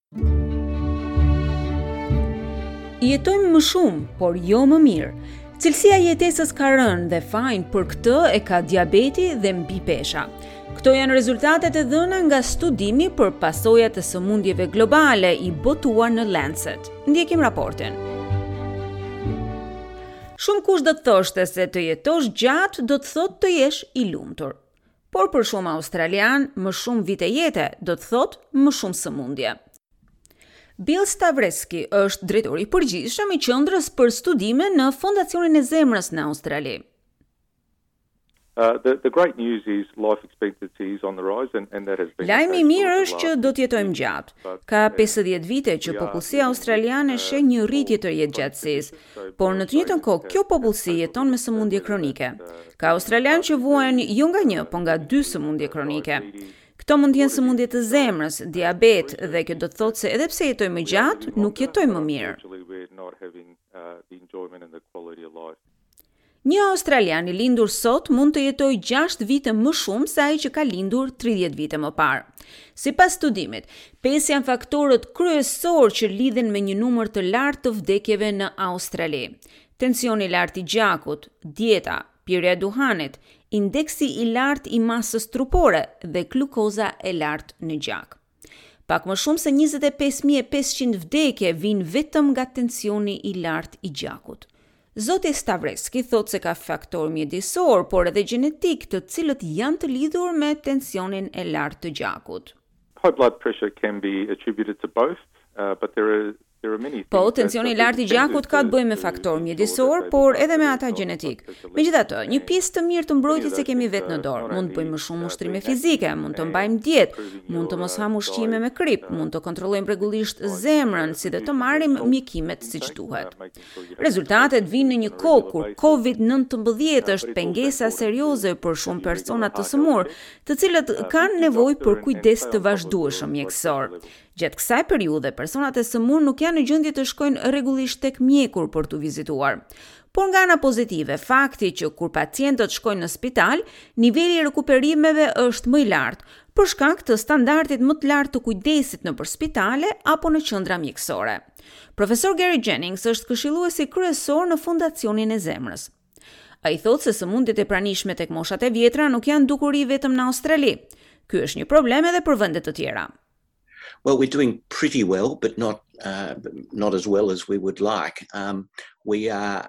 Jetojmë më shumë, por jo më mirë. Cilësia e jetesës ka rënë dhe fajin për këtë e ka diabeti dhe mbipesha. Këto janë rezultatet e dhëna nga studimi për pasojat e sëmundjeve globale i botuar në Lancet. Ndjekim raportin. Shumë kush do të thoshte se të jetosh gjatë do të thotë të jesh i lumtur. Por për shumë australian, më shumë vite jete do të thotë më shumë sëmundje. Bill Stavreski është drejtori i përgjithshëm i qendrës për studime në Fondacionin e Zemrës në Australi. The great news is life expectancy is on the rise and that has been. Lajmi i mirë është që do të jetojmë gjatë. Ka 50 vite që popullsia australiane sheh një rritje të jetëgjatësisë, por në të njëjtën kohë kjo popullsi jeton me sëmundje kronike. Ka australianë që vuajnë jo nga një, por nga 2 sëmundje kronike. Këto mund të jenë sëmundje të zemrës, diabet dhe kjo do të thotë se edhe pse jetojmë më gjatë, nuk jetojmë më mirë. Një australian i lindur sot mund të jetojë 6 vite më shumë se ai që ka lindur 30 vite më parë. Sipas studimit, 5 janë faktorët kryesor që lidhen me një numër të lartë të vdekjeve në Australi. Tensioni i lartë i gjakut, dieta, pirja e duhanit, indeksi i lartë i masës trupore dhe glukoza e lartë në gjak. Pak më shumë se 25.500 vdekje vijnë vetëm nga tensioni i lartë i gjakut. Zoti Stavreski thotë se ka faktor mjedisor, por edhe gjenetik, të cilët janë të lidhur me tensionin e lartë të gjakut. High blood pressure can be attributed to both, but there are many. Po, tensioni i lartë i gjakut ka të bëjë me faktor mjedisor, por edhe me ata gjenetik. Megjithatë, një pjesë të mirë të mbrojtjes e kemi vetë në dorë. Mund të bëjmë më shumë ushtrime fizike, mund të mbajmë dietë, mund të mos ham ushqime me krip, mund të kontrollojmë rregullisht zemrën, si dhe të marrim mjekimet siç duhet. Rezultatet vinë në një kohë kur COVID-19 është pengesa serioze për shumë persona të sëmurë, të cilët kanë nevojë për kujdes të vazhdueshëm mjekësor. Gjatë kësaj periudhe, personat e sëmurë nuk janë në gjendje të shkojnë rregullisht tek mjekur për t'u vizituar. Por nga ana pozitive, fakti që kur pacientët shkojnë në spital, niveli i rekuperimeve është më i lartë, për shkak të standardit më të lartë të kujdesit nëpër spitale apo në qendra mjekësore. Profesor Gary Jennings është këshilluesi kryesor në Fondacionin e Zemrës. Ai thotë se sëmundjet e pranishme tek moshat e vjetra nuk janë dukuri vetëm në Australi. Ky është një problem edhe për vende të tjera. Well, we're doing pretty well, but not as well as we would like. We are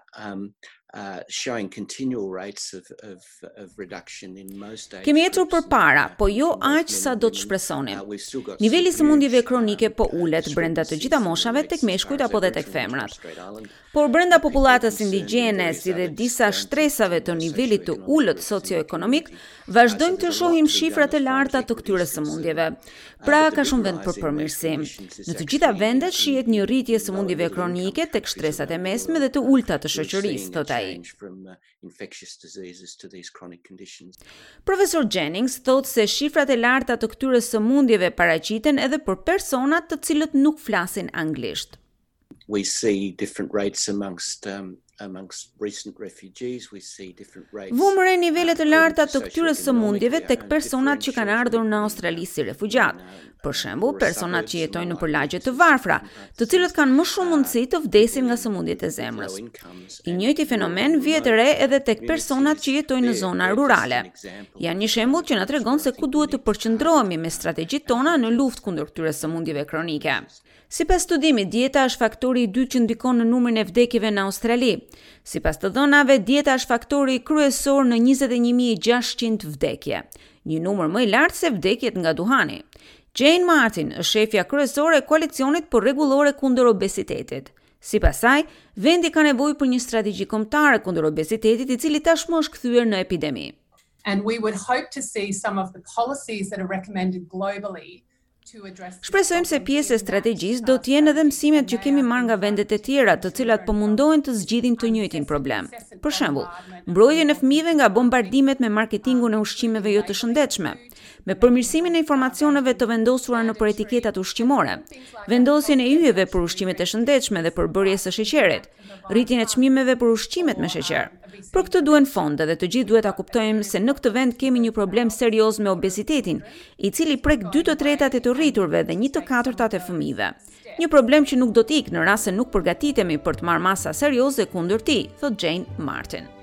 showing continual rates of reduction in most ages. Kemi ecur përpara, po jo aq sa do të shpresonin. Niveli i sëmundjeve kronike po ulet brenda të gjitha moshave tek meshkujt apo dhe tek femrat. Por brenda popullatës indigjene, si dhe disa shtresave të nivelit të ulët socioekonomik, vazhdojmë të shohim shifrat e larta të këtyre sëmundjeve. Pra ka shumë vend për përmirësim. Në të gjitha vendet shihet një rritje e sëmundjeve kronike tek shtresat e mesme dhe të ulta të shoqërisë, thot ai. Profesor Jennings thotë se shifrat e larta të këtyre sëmundjeve paraqiten edhe për personat të cilët nuk flasin anglisht. We see different rates amongst recent refugees, we see different rates. Vumre nivele të larta të këtyre sëmundjeve tek personat që kanë ardhur në Australi si refugjat. Për shembull, personat që jetojnë nëpër lagje të varfra, të cilët kanë më shumë mundësi të vdesin nga sëmundjet e zemrës. I njëjti fenomen vjet re edhe tek personat që jetojnë në zona rurale. Janë një shembull që na tregon se ku duhet të përqendrohemi me strategjitë tona në luftë kundër këtyre sëmundjeve kronike. Sipas studimit, dieta është faktori i dytë që ndikon në numrin e vdekjeve në Australi. Sipas të dhënave, dieta është faktori kryesor në 21.600 vdekje, një numër më i lartë se vdekjet nga duhani. Jane Martin është shefja kryesore e koalicionit për rregullore kundër obezitetit. Sipas saj, vendi ka nevojë për një strategji kombëtare kundër obezitetit, i cili tashmë është kthyer në epidemi. And we would hope to see some of the policies that are recommended globally. Shpresojmë se pjesë e strategjisë do të jenë edhe mësimet që kemi marrë nga vendet e tjera, të cilat po mundohen të zgjidhin të njëjtin problem. Për shembull, mbrojtjen e fëmijëve nga bombardimet me marketingun e ushqimeve jo të shëndetshme. me përmirësimin e informacioneve të vendosura nëpër etiketat ushqimore, vendosjen e yjeve për ushqimet e shëndetshme dhe përbërjes së sheqerit, rritjen e çmimeve për ushqimet me sheqer. Për këtë duhen fonde dhe të gjithë duhet ta kuptojmë se në këtë vend kemi një problem serioz me obezitetin, i cili prek 2/3 e të rriturve dhe 1/4 e fëmijëve. Një problem që nuk do të ikë në rast se nuk përgatitemi për të marrë masa serioze kundër tij, thot Jane Martin.